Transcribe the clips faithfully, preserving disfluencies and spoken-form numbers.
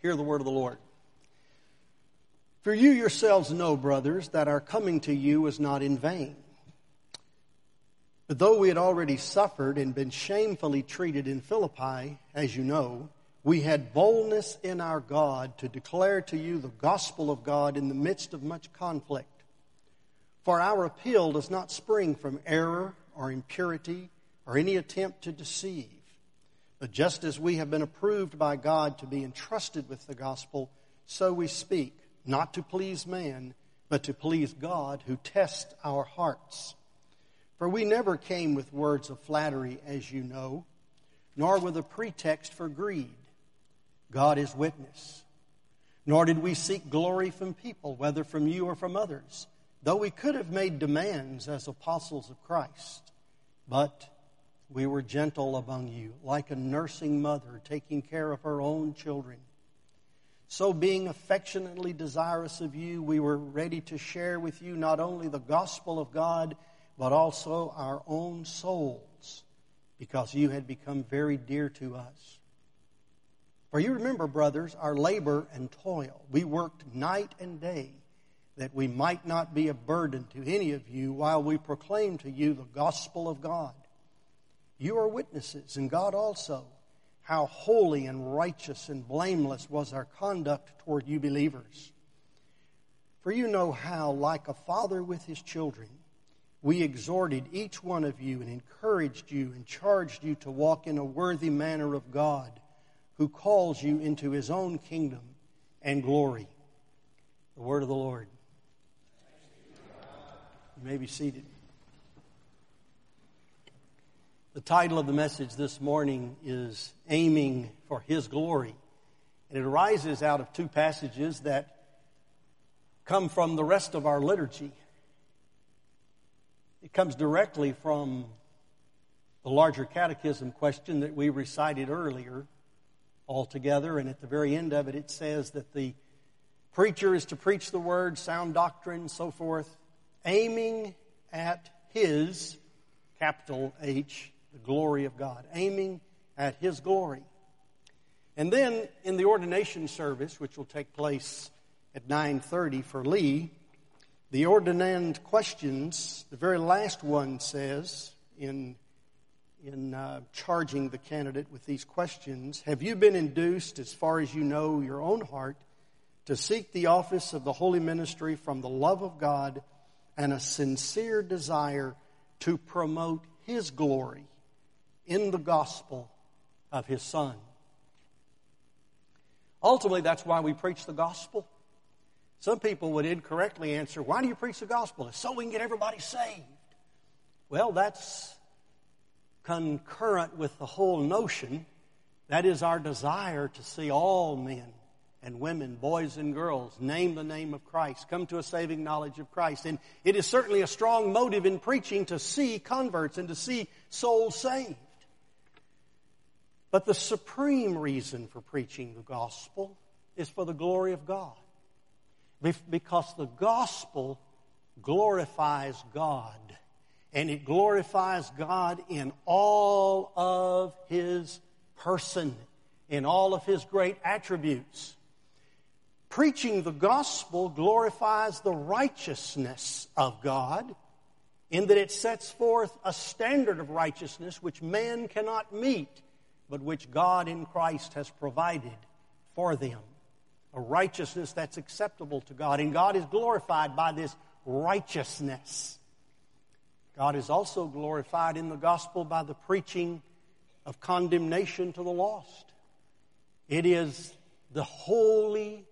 Hear the word of the Lord. For you yourselves know, brothers, that our coming to you was not in vain. But though we had already suffered and been shamefully treated in Philippi, as you know, we had boldness in our God to declare to you the gospel of God in the midst of much conflict. For our appeal does not spring from error or impurity or any attempt to deceive. But just as we have been approved by God to be entrusted with the gospel, so we speak, not to please man, but to please God who tests our hearts. For we never came with words of flattery, as you know, nor with a pretext for greed. God is witness. Nor did we seek glory from people, whether from you or from others, though we could have made demands as apostles of Christ. But we were gentle among you, like a nursing mother taking care of her own children. So being affectionately desirous of you, we were ready to share with you not only the gospel of God, but also our own souls, because you had become very dear to us. For you remember, brothers, our labor and toil. We worked night and day, that we might not be a burden to any of you while we proclaim to you the gospel of God. You are witnesses, and God also, how holy and righteous and blameless was our conduct toward you believers. For you know how, like a father with his children, we exhorted each one of you and encouraged you and charged you to walk in a worthy manner of God, who calls you into his own kingdom and glory. The word of the Lord. You may be seated. The title of the message this morning is Aiming for His Glory. And it arises out of two passages that come from the rest of our liturgy. It comes directly from the larger catechism question that we recited earlier altogether. And at the very end of it, it says that the preacher is to preach the word, sound doctrine, so forth, aiming at His, capital H, the glory of God, aiming at His glory. And then in the ordination service, which will take place at nine thirty for Lee, the ordinand questions, the very last one says, in, in uh, charging the candidate with these questions, have you been induced, as far as you know your own heart, to seek the office of the holy ministry from the love of God and a sincere desire to promote His glory in the gospel of His Son? Ultimately, that's why we preach the gospel. Some people would incorrectly answer, why do you preach the gospel? It's so we can get everybody saved. Well, that's concurrent with the whole notion. That is our desire to see all men and women, boys and girls, name the name of Christ, come to a saving knowledge of Christ. And it is certainly a strong motive in preaching to see converts and to see souls saved. But the supreme reason for preaching the gospel is for the glory of God. Because the gospel glorifies God. And it glorifies God in all of His person, in all of His great attributes. Preaching the gospel glorifies the righteousness of God, in that it sets forth a standard of righteousness which man cannot meet, but which God in Christ has provided for them. A righteousness that's acceptable to God. And God is glorified by this righteousness. God is also glorified in the gospel by the preaching of condemnation to the lost. It is the holy,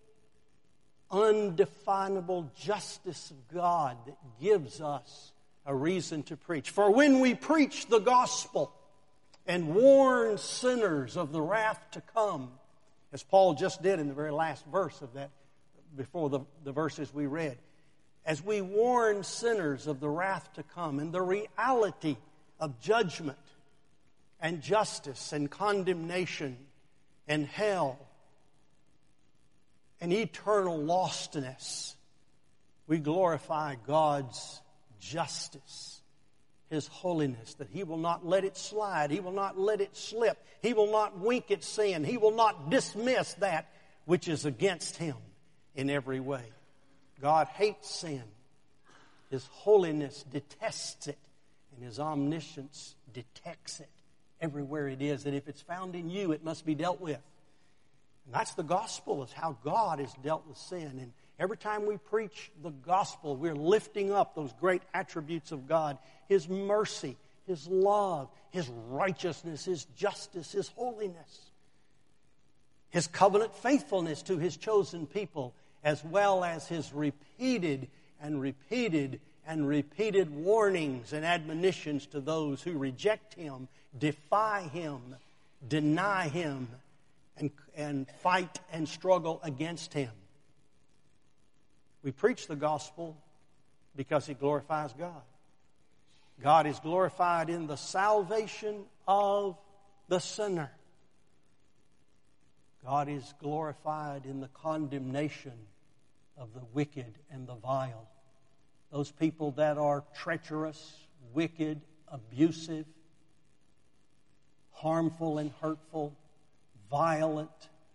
undefinable justice of God that gives us a reason to preach. For when we preach the gospel and warn sinners of the wrath to come, as Paul just did in the very last verse of that, before the, the verses we read, as we warn sinners of the wrath to come and the reality of judgment and justice and condemnation and hell and eternal lostness, we glorify God's justice, His holiness, that He will not let it slide. He will not let it slip. He will not wink at sin. He will not dismiss that which is against him in every way. God hates sin. His holiness detests it, and his omniscience detects it everywhere it is. And if it's found in you, it must be dealt with. And that's the gospel, is how God has dealt with sin. And every time we preach the gospel, we're lifting up those great attributes of God: His mercy, His love, His righteousness, His justice, His holiness, His covenant faithfulness to His chosen people, as well as His repeated and repeated and repeated warnings and admonitions to those who reject Him, defy Him, deny Him, and, and fight and struggle against Him. We preach the gospel because it glorifies God. God is glorified in the salvation of the sinner. God is glorified in the condemnation of the wicked and the vile. Those people that are treacherous, wicked, abusive, harmful and hurtful, violent,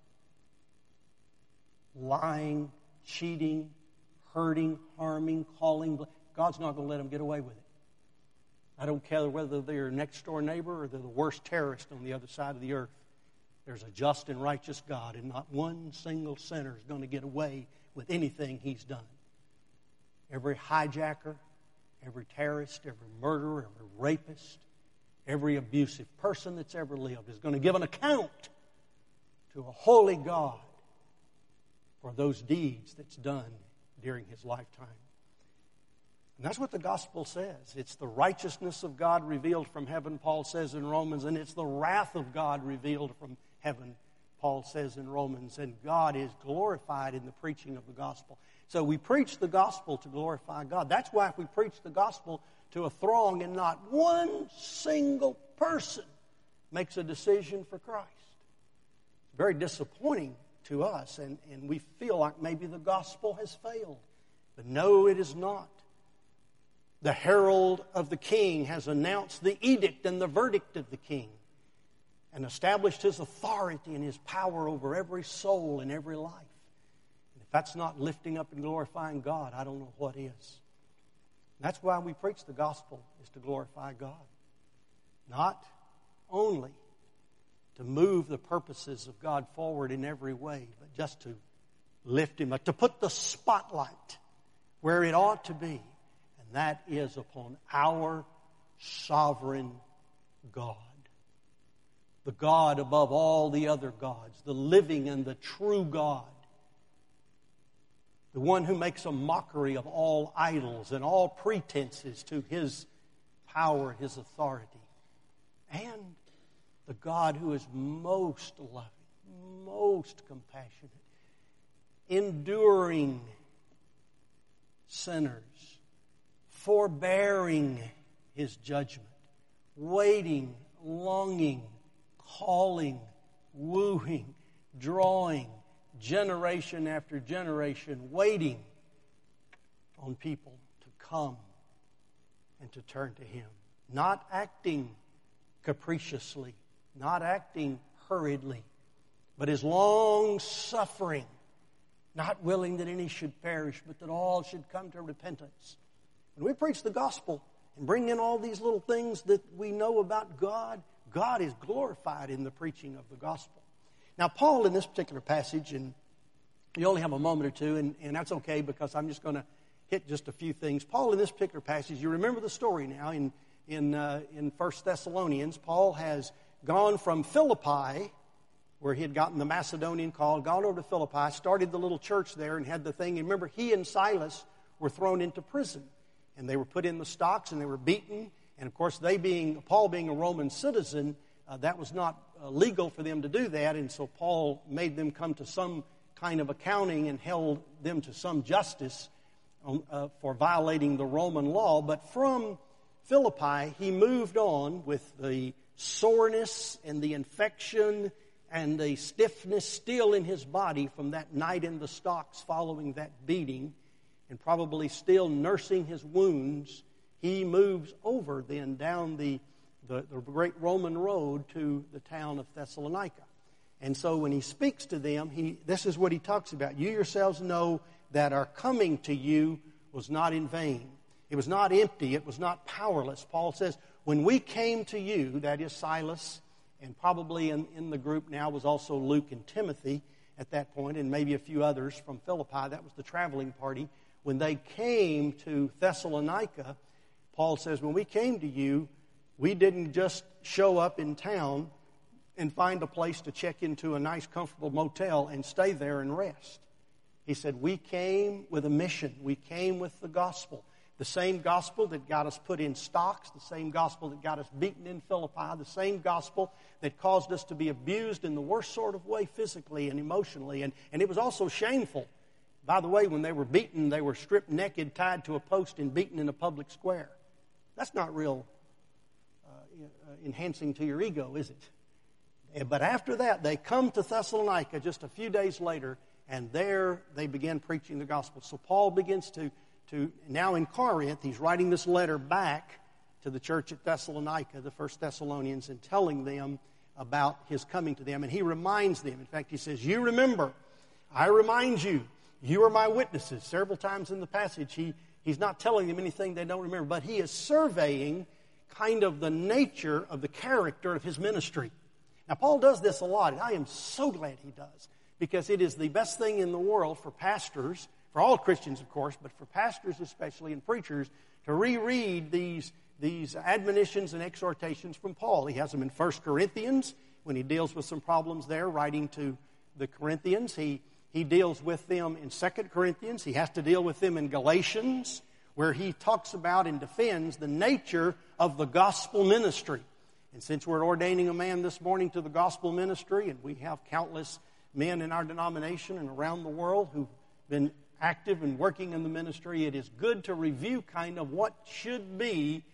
lying, cheating, hurting, harming, calling. God's not going to let them get away with it. I don't care whether they're your next door neighbor or they're the worst terrorist on the other side of the earth. There's a just and righteous God, and not one single sinner is going to get away with anything He's done. Every hijacker, every terrorist, every murderer, every rapist, every abusive person that's ever lived is going to give an account to a holy God for those deeds that's done during His lifetime. And that's what the gospel says. It's the righteousness of God revealed from heaven, Paul says in Romans, and it's the wrath of God revealed from heaven, Paul says in Romans. And God is glorified in the preaching of the gospel. So we preach the gospel to glorify God. That's why if we preach the gospel to a throng and not one single person makes a decision for Christ, it's very disappointing to us, and, and we feel like maybe the gospel has failed. But no, it is not. The herald of the king has announced the edict and the verdict of the king and established his authority and his power over every soul and every life. And if that's not lifting up and glorifying God, I don't know what is. That's why we preach the gospel, is to glorify God. Not only to move the purposes of God forward in every way, but just to lift Him up, to put the spotlight where it ought to be. And that is upon our sovereign God. The God above all the other gods, the living and the true God. The one who makes a mockery of all idols and all pretenses to His power, His authority. And the God who is most loving, most compassionate, enduring sinners, forbearing His judgment, waiting, longing, calling, wooing, drawing, generation after generation, waiting on people to come and to turn to Him. Not acting capriciously, not acting hurriedly, but is long-suffering, not willing that any should perish, but that all should come to repentance. When we preach the gospel and bring in all these little things that we know about God, God is glorified in the preaching of the gospel. Now, Paul, in this particular passage, and you only have a moment or two, and, and that's okay because I'm just going to hit just a few things. Paul, in this particular passage, you remember the story now in in uh, in First Thessalonians. Paul has gone from Philippi, where he had gotten the Macedonian call, gone over to Philippi, started the little church there and had the thing. And remember, he and Silas were thrown into prison, and they were put in the stocks, and they were beaten. And, of course, they being Paul being a Roman citizen, uh, that was not uh, legal for them to do that. And so Paul made them come to some kind of accounting and held them to some justice on, uh, for violating the Roman law. But from Philippi, he moved on with the soreness and the infection and the stiffness still in his body from that night in the stocks following that beating, and probably still nursing his wounds. He moves over then down the, the, the great Roman road to the town of Thessalonica. And so when he speaks to them, he this is what he talks about. You yourselves know that our coming to you was not in vain. It was not empty. It was not powerless. Paul says, when we came to you, that is Silas, and probably in, in the group now was also Luke and Timothy at that point, and maybe a few others from Philippi. That was the traveling party. When they came to Thessalonica, Paul says, when we came to you, we didn't just show up in town and find a place to check into a nice, comfortable motel and stay there and rest. He said, we came with a mission. We came with the gospel. The same gospel that got us put in stocks, the same gospel that got us beaten in Philippi, the same gospel that caused us to be abused in the worst sort of way physically and emotionally. And, and it was also shameful. By the way, when they were beaten, they were stripped naked, tied to a post, and beaten in a public square. That's not real uh, enhancing to your ego, is it? But after that, they come to Thessalonica just a few days later, and there they begin preaching the gospel. So Paul begins to, to now in Corinth, he's writing this letter back to the church at Thessalonica, the First Thessalonians, and telling them about his coming to them. And he reminds them. In fact, he says, you remember, I remind you, you are my witnesses. Several times in the passage, he, he's not telling them anything they don't remember, but he is surveying kind of the nature of the character of his ministry. Now, Paul does this a lot, and I am so glad he does, because it is the best thing in the world for pastors, for all Christians, of course, but for pastors especially and preachers, to reread these, these admonitions and exhortations from Paul. He has them in First Corinthians, when he deals with some problems there, writing to the Corinthians. He, he deals with them in Second Corinthians. He has to deal with them in Galatians, where he talks about and defends the nature of the gospel ministry. And since we're ordaining a man this morning to the gospel ministry, and we have countless men in our denomination and around the world who've been active and working in the ministry, it is good to review kind of what should be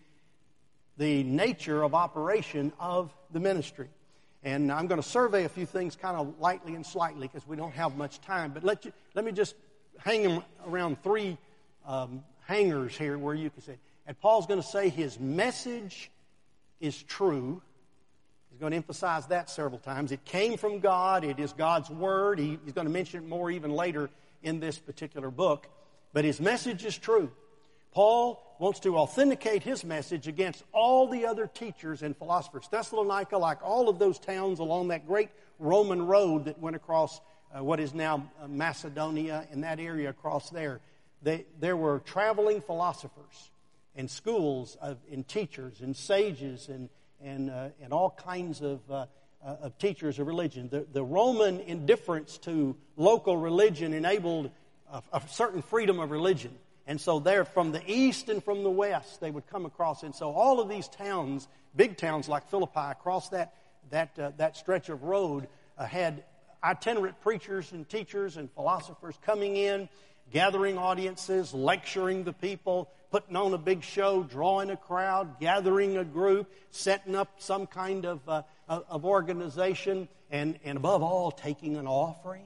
the nature of operation of the ministry. And I'm going to survey a few things kind of lightly and slightly because we don't have much time. But let you let me just hang them around three um, hangers here where you can say, and Paul's going to say his message is true. He's going to emphasize that several times. It came from God. It is God's word. He, he's going to mention it more even later in this particular book. But his message is true. Paul wants to authenticate his message against all the other teachers and philosophers. Thessalonica, like all of those towns along that great Roman road that went across uh, what is now uh, Macedonia and that area across there, they, there were traveling philosophers and schools of, and teachers and sages and and uh, and all kinds of uh, uh, of teachers of religion. The, the Roman indifference to local religion enabled a, a certain freedom of religion. And so there, from the east and from the west, they would come across. And so all of these towns, big towns like Philippi, across that that uh, that stretch of road, uh, had itinerant preachers and teachers and philosophers coming in, gathering audiences, lecturing the people, putting on a big show, drawing a crowd, gathering a group, setting up some kind of uh, of organization, and, and above all, taking an offering.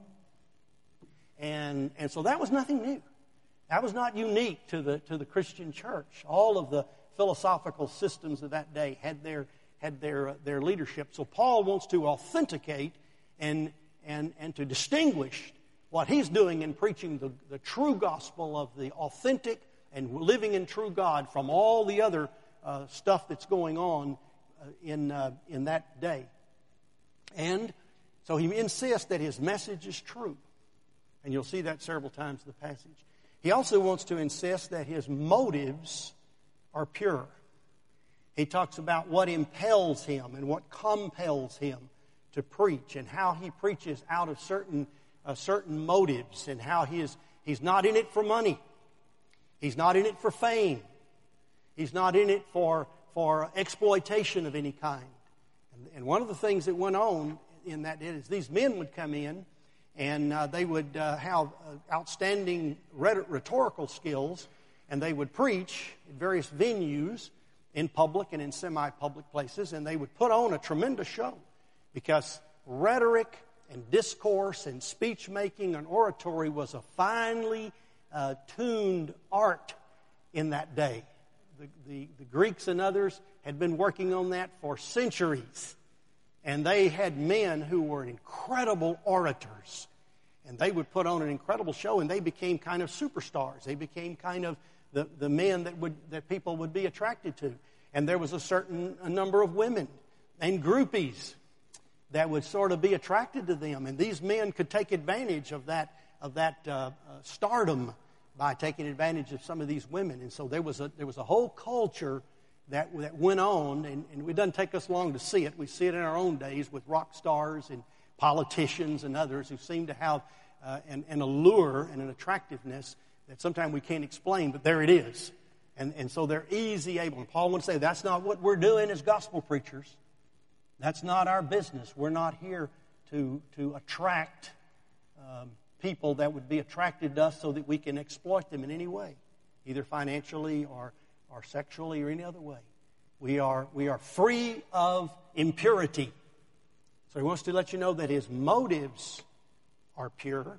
And and so that was nothing new. That was not unique to the to the Christian church. All of the philosophical systems of that day had their had their uh, their leadership. So Paul wants to authenticate and and and to distinguish what he's doing in preaching the, the true gospel of the authentic and living in true God from all the other uh, stuff that's going on uh, in uh, in that day. And so he insists that his message is true. And you'll see that several times in the passage. He also wants to insist that his motives are pure. He talks about what impels him and what compels him to preach and how he preaches out of certain uh, certain motives and how he is, he's not in it for money. He's not in it for fame. He's not in it for, for exploitation of any kind. And, and one of the things that went on in that is these men would come in and uh, they would uh, have uh, outstanding rhetorical skills, and they would preach at various venues in public and in semi-public places, and they would put on a tremendous show because rhetoric and discourse and speech-making and oratory was a finely uh, tuned art in that day. The, the, the Greeks and others had been working on that for centuries. And they had men who were incredible orators. And they would put on an incredible show, and they became kind of superstars. They became kind of the, the men that would that people would be attracted to. And there was a certain a number of women and groupies that would sort of be attracted to them. And these men could take advantage of that of that uh, uh, stardom by taking advantage of some of these women. And so there was a there was a whole culture that that went on, and, and it doesn't take us long to see it. We see it in our own days with rock stars and politicians and others who seem to have uh, an, an allure and an attractiveness that sometimes we can't explain, but there it is. And, and so they're easy able. And Paul would say, that's not what we're doing as gospel preachers. That's not our business. We're not here to, to attract um, people that would be attracted to us so that we can exploit them in any way, either financially or, or sexually or any other way. We are, we are free of impurity. So he wants to let you know that his motives are pure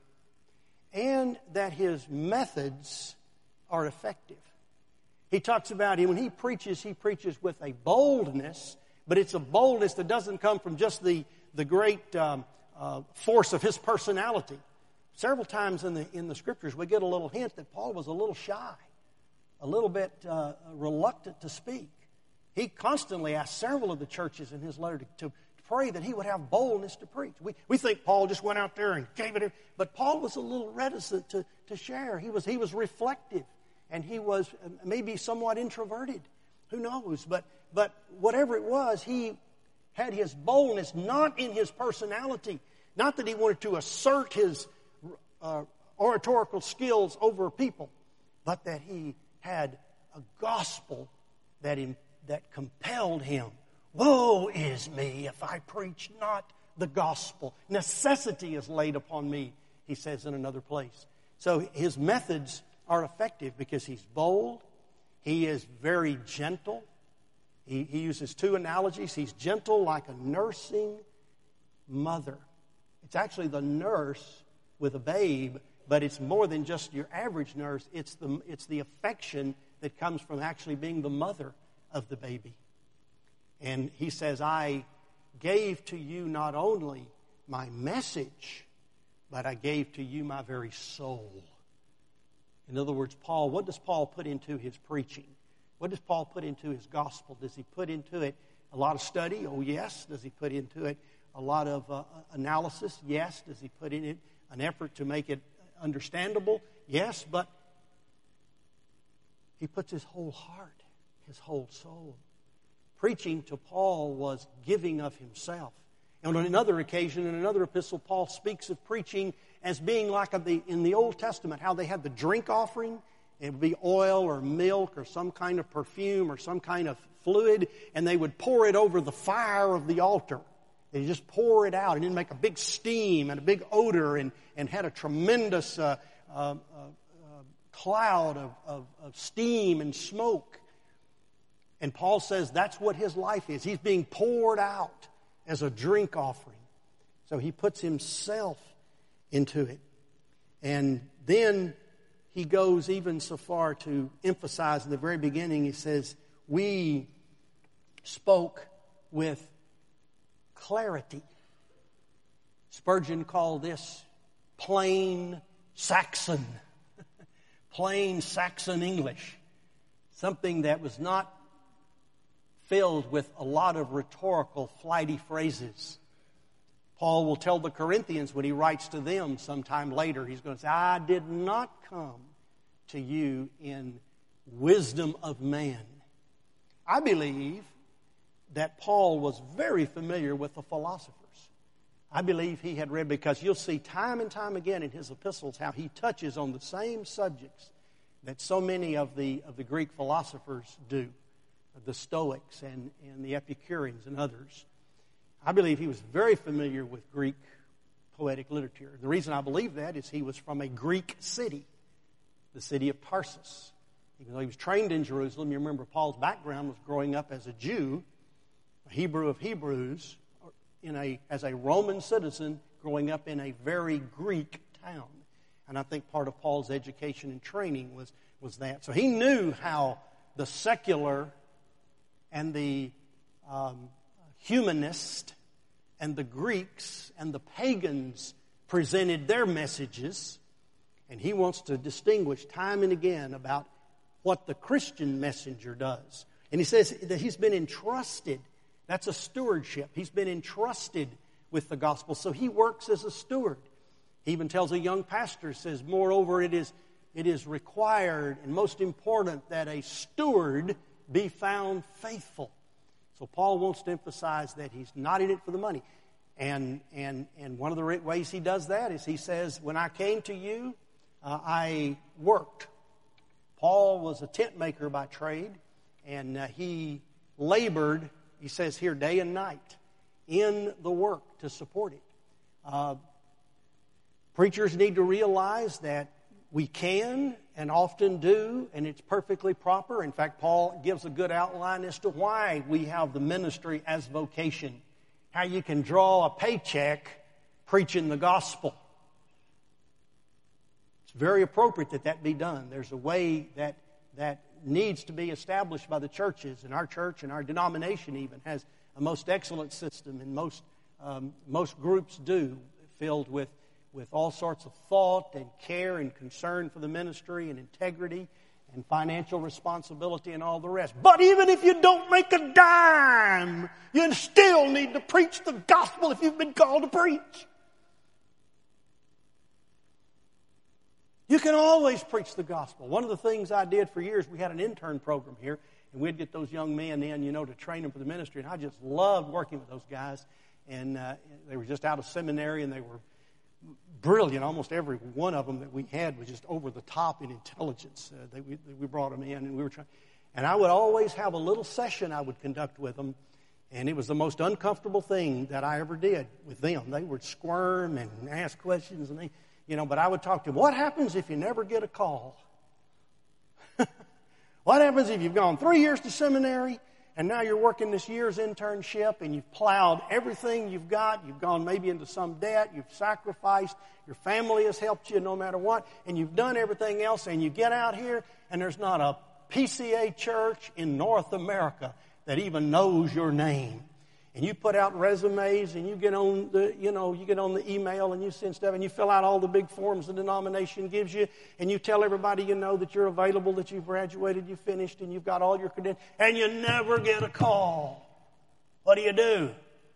and that his methods are effective. He talks about him when he preaches, he preaches with a boldness, but it's a boldness that doesn't come from just the, the great um, uh, force of his personality. Several times in the, in the Scriptures we get a little hint that Paul was a little shy, a little bit uh, reluctant to speak. He constantly asked several of the churches in his letter to, to pray that he would have boldness to preach. We, we think Paul just went out there and gave it, but Paul was a little reticent to, to share. He was, he was reflective, and he was maybe somewhat introverted. Who knows? But, but whatever it was, he had his boldness not in his personality, not that he wanted to assert his uh, oratorical skills over people, but that he had a gospel that, in, that compelled him. Woe is me if I preach not the gospel. Necessity is laid upon me, he says in another place. So his methods are effective because he's bold. He is very gentle. He, he uses two analogies. He's gentle like a nursing mother. It's actually the nurse with a babe, but it's more than just your average nurse. It's the, it's the affection that comes from actually being the mother of the baby. And he says, I gave to you not only my message, but I gave to you my very soul. In other words, Paul, what does Paul put into his preaching? What does Paul put into his gospel? Does he put into it a lot of study? Oh, yes. Does he put into it a lot of uh, analysis? Yes. Does he put in it an effort to make it understandable? Yes. But he puts his whole heart, his whole soul. Preaching to Paul was giving of himself. And on another occasion, in another epistle, Paul speaks of preaching as being like a, the, in the Old Testament, how they had the drink offering. It would be oil or milk or some kind of perfume or some kind of fluid, and they would pour it over the fire of the altar. They just pour it out, and it'd make a big steam and a big odor, and, and had a tremendous uh, uh, uh, uh, cloud of, of, of steam and smoke. And Paul says that's what his life is. He's being poured out as a drink offering. So he puts himself into it. And then he goes even so far to emphasize in the very beginning, he says, we spoke with clarity. Spurgeon called this plain Saxon, plain Saxon English, something that was not filled with a lot of rhetorical, flighty phrases. Paul will tell the Corinthians when he writes to them sometime later, he's going to say, I did not come to you in wisdom of man. I believe that Paul was very familiar with the philosophers. I believe he had read, because you'll see time and time again in his epistles how he touches on the same subjects that so many of the, of the Greek philosophers do, the Stoics and, and the Epicureans and others. I believe he was very familiar with Greek poetic literature. The reason I believe that is he was from a Greek city, the city of Tarsus. Even though he was trained in Jerusalem, you remember Paul's background was growing up as a Jew, a Hebrew of Hebrews, in a, as a Roman citizen growing up in a very Greek town. And I think part of Paul's education and training was, was that. So he knew how the secular and the um, humanist and the Greeks and the pagans presented their messages. And he wants to distinguish time and again about what the Christian messenger does. And he says that he's been entrusted. That's a stewardship. He's been entrusted with the gospel. So he works as a steward. He even tells a young pastor, says, moreover, it is, it is required and most important that a steward be found faithful. So Paul wants to emphasize that he's not in it for the money. And, and, and one of the ways he does that is he says, when I came to you, uh, I worked. Paul was a tent maker by trade, and uh, he labored, he says here, day and night in the work to support it. Uh, preachers need to realize that we can and often do, and it's perfectly proper. In fact, Paul gives a good outline as to why we have the ministry as vocation. How you can draw a paycheck preaching the gospel. It's very appropriate that that be done. There's a way that that needs to be established by the churches, and our church and our denomination even has a most excellent system, and most um, most groups do, filled with with all sorts of thought and care and concern for the ministry and integrity and financial responsibility and all the rest. But even if you don't make a dime, you still need to preach the gospel if you've been called to preach. You can always preach the gospel. One of the things I did for years, we had an intern program here, and we'd get those young men in, you know, to train them for the ministry. And I just loved working with those guys. And uh, they were just out of seminary, and they were brilliant. Almost every one of them that we had was just over the top in intelligence. Uh, they, we, we brought them in, and we were trying. And I would always have a little session I would conduct with them, and it was the most uncomfortable thing that I ever did with them. They would squirm and ask questions, and they, you know. But I would talk to them. What happens if you never get a call? What happens if you've gone three years to seminary? And now you're working this year's internship, and you've plowed everything you've got. You've gone maybe into some debt. You've sacrificed. Your family has helped you no matter what. And you've done everything else. And you get out here, and there's not a P C A church in North America that even knows your name. And you put out resumes, and you get on the, you know, you get on the email, and you send stuff, and you fill out all the big forms the denomination gives you, and you tell everybody you know that you're available, that you've graduated, you finished, and you've got all your credentials, and you never get a call. What do you do?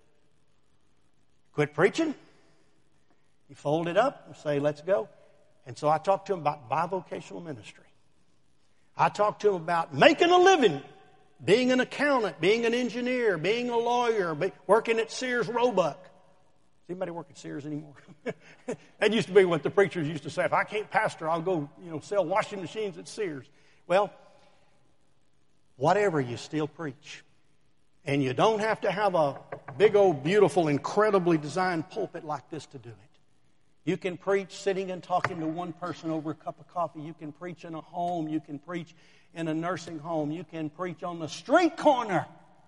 Quit preaching? You fold it up and say, let's go. And so I talked to him about bivocational ministry. I talked to him about making a living. Being an accountant, being an engineer, being a lawyer, be, working at Sears Roebuck. Does anybody work at Sears anymore? That used to be what the preachers used to say. If I can't pastor, I'll go, you know, sell washing machines at Sears. Well, whatever, you still preach. And you don't have to have a big old, beautiful, incredibly designed pulpit like this to do it. You can preach sitting and talking to one person over a cup of coffee. You can preach in a home. You can preach in a nursing home. You can preach on the street corner.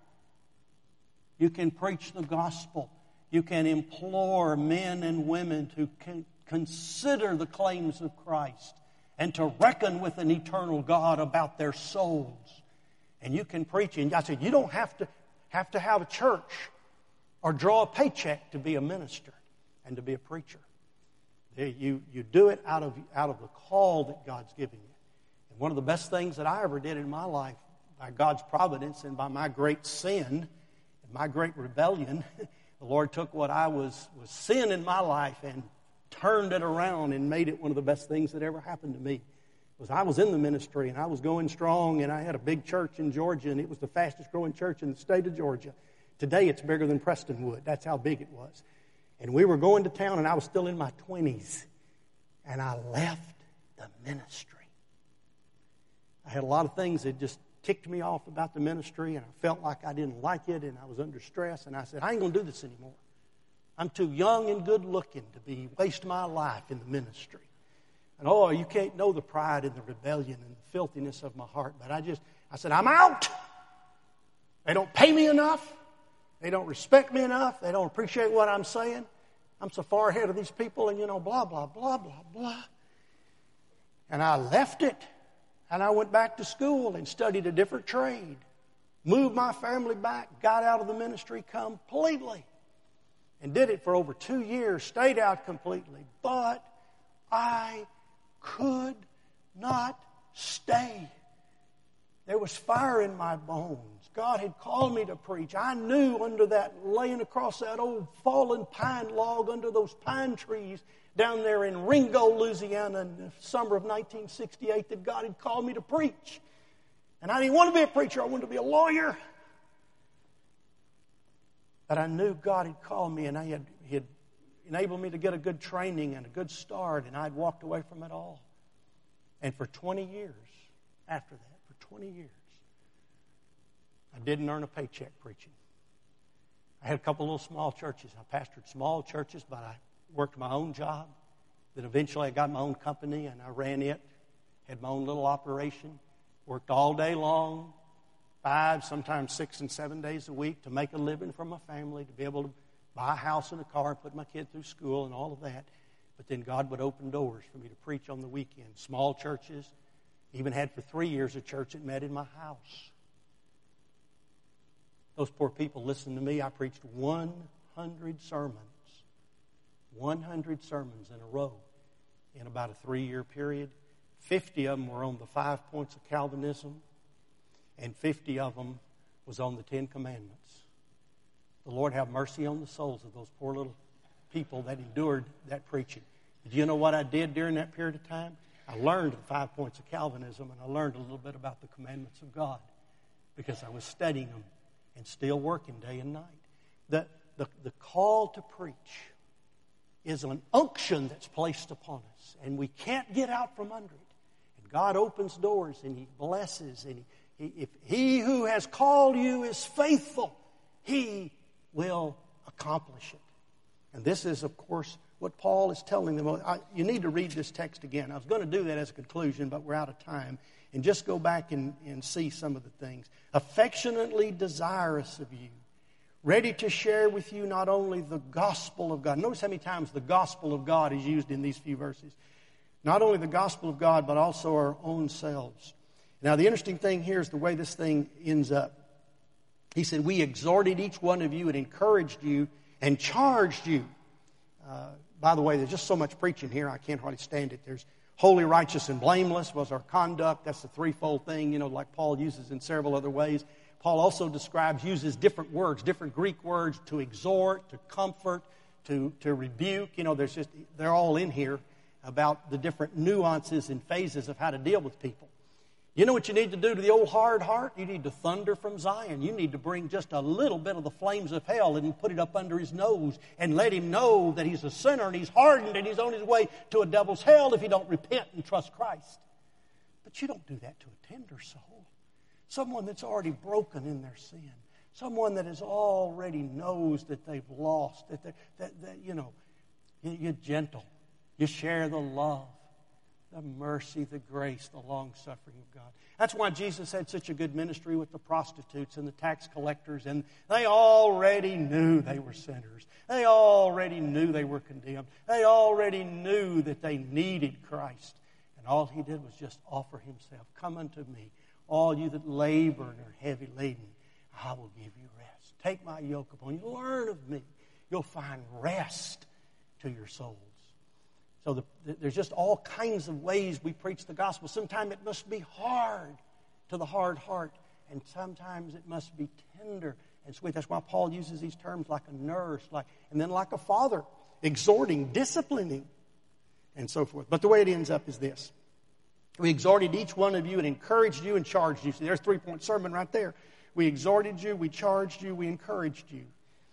You can preach the gospel. You can implore men and women to con- consider the claims of Christ and to reckon with an eternal God about their souls. And you can preach. And I said, you don't have to have to have a church or draw a paycheck to be a minister and to be a preacher. You, you do it out of, out of the call that God's given you. And one of the best things that I ever did in my life, by God's providence and by my great sin and my great rebellion, the Lord took what I was, was sin in my life and turned it around and made it one of the best things that ever happened to me. Was I was in the ministry, and I was going strong, and I had a big church in Georgia, and it was the fastest growing church in the state of Georgia. Today it's bigger than Prestonwood. That's how big it was. And we were going to town, and I was still in my twenties. And I left the ministry. I had a lot of things that just ticked me off about the ministry, and I felt like I didn't like it, and I was under stress. And I said, I ain't going to do this anymore. I'm too young and good looking to be waste my life in the ministry. And oh, you can't know the pride and the rebellion and the filthiness of my heart. But I just, I said, I'm out. They don't pay me enough. They don't respect me enough. They don't appreciate what I'm saying. I'm so far ahead of these people, and, you know, blah, blah, blah, blah, blah. And I left it, and I went back to school and studied a different trade. Moved my family back, got out of the ministry completely. and did it for over two years, stayed out completely. But I could not stay. There was fire in my bones. God had called me to preach. I knew under that, laying across that old fallen pine log under those pine trees down there in Ringo, Louisiana in the summer of nineteen sixty-eight that God had called me to preach. And I didn't want to be a preacher. I wanted to be a lawyer. But I knew God had called me, and I had, he had enabled me to get a good training and a good start, and I'd walked away from it all. And for twenty years after that, for twenty years, I didn't earn a paycheck preaching. I had a couple little small churches. I pastored small churches, but I worked my own job. Then eventually I got my own company, and I ran it, had my own little operation, worked all day long, five, sometimes six and seven days a week to make a living for my family, to be able to buy a house and a car and put my kid through school and all of that. But then God would open doors for me to preach on the weekend. Small churches. Even had for three years a church that met in my house. Those poor people listened to me. I preached one hundred sermons. one hundred sermons in a row in about a three-year period. fifty of them were on the five points of Calvinism, and fifty of them was on the Ten Commandments. The Lord have mercy on the souls of those poor little people that endured that preaching. Do you know what I did during that period of time? I learned the five points of Calvinism, and I learned a little bit about the commandments of God because I was studying them and still working day and night. The, the, the call to preach is an unction that's placed upon us, and we can't get out from under it. And God opens doors, and He blesses, and he, he, if He who has called you is faithful, He will accomplish it. And this is, of course, what Paul is telling them. I, you need to read this text again. I was going to do that as a conclusion, but we're out of time. And just go back and, and see some of the things. Affectionately desirous of you, ready to share with you not only the gospel of God. Notice how many times the gospel of God is used in these few verses. Not only the gospel of God, but also our own selves. Now, the interesting thing here is the way this thing ends up. He said, we exhorted each one of you and encouraged you and charged you. Uh, by the way, there's just so much preaching here, I can't hardly stand it. There's holy, righteous, and blameless was our conduct. That's the threefold thing, you know, like Paul uses in several other ways. Paul also describes, uses different words, different Greek words to exhort, to comfort, to, to rebuke. You know, there's just, they're all in here about the different nuances and phases of how to deal with people. You know what you need to do to the old hard heart? You need to thunder from Zion. You need to bring just a little bit of the flames of hell and put it up under his nose and let him know that he's a sinner and he's hardened and he's on his way to a devil's hell if he don't repent and trust Christ. But you don't do that to a tender soul. Someone that's already broken in their sin. Someone that is already knows that they've lost. That, that, that you know, you're gentle. You share the love, the mercy, the grace, the long-suffering of God. That's why Jesus had such a good ministry with the prostitutes and the tax collectors. And they already knew they were sinners. They already knew they were condemned. They already knew that they needed Christ. And all He did was just offer Himself. Come unto me, all you that labor and are heavy laden. I will give you rest. Take my yoke upon you. Learn of me. You'll find rest to your souls. So the, the, there's just all kinds of ways we preach the gospel. Sometimes it must be hard to the hard heart, and sometimes it must be tender and sweet. That's why Paul uses these terms like a nurse, like, and then like a father, exhorting, disciplining, and so forth. But the way it ends up is this. We exhorted each one of you and encouraged you and charged you. See, there's a three-point sermon right there. We exhorted you, we charged you, we encouraged you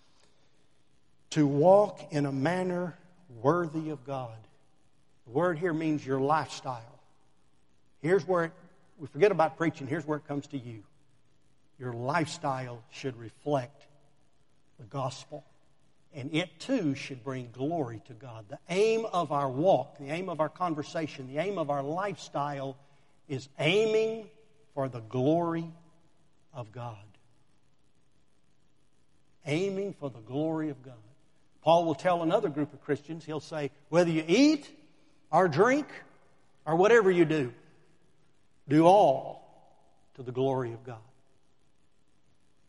to walk in a manner worthy of God. The word here means your lifestyle. Here's where it, we forget about preaching. Here's where it comes to you. Your lifestyle should reflect the gospel. And it too should bring glory to God. The aim of our walk, the aim of our conversation, the aim of our lifestyle is aiming for the glory of God. Aiming for the glory of God. Paul will tell another group of Christians, he'll say, whether you eat or drink or whatever you do, do all to the glory of God.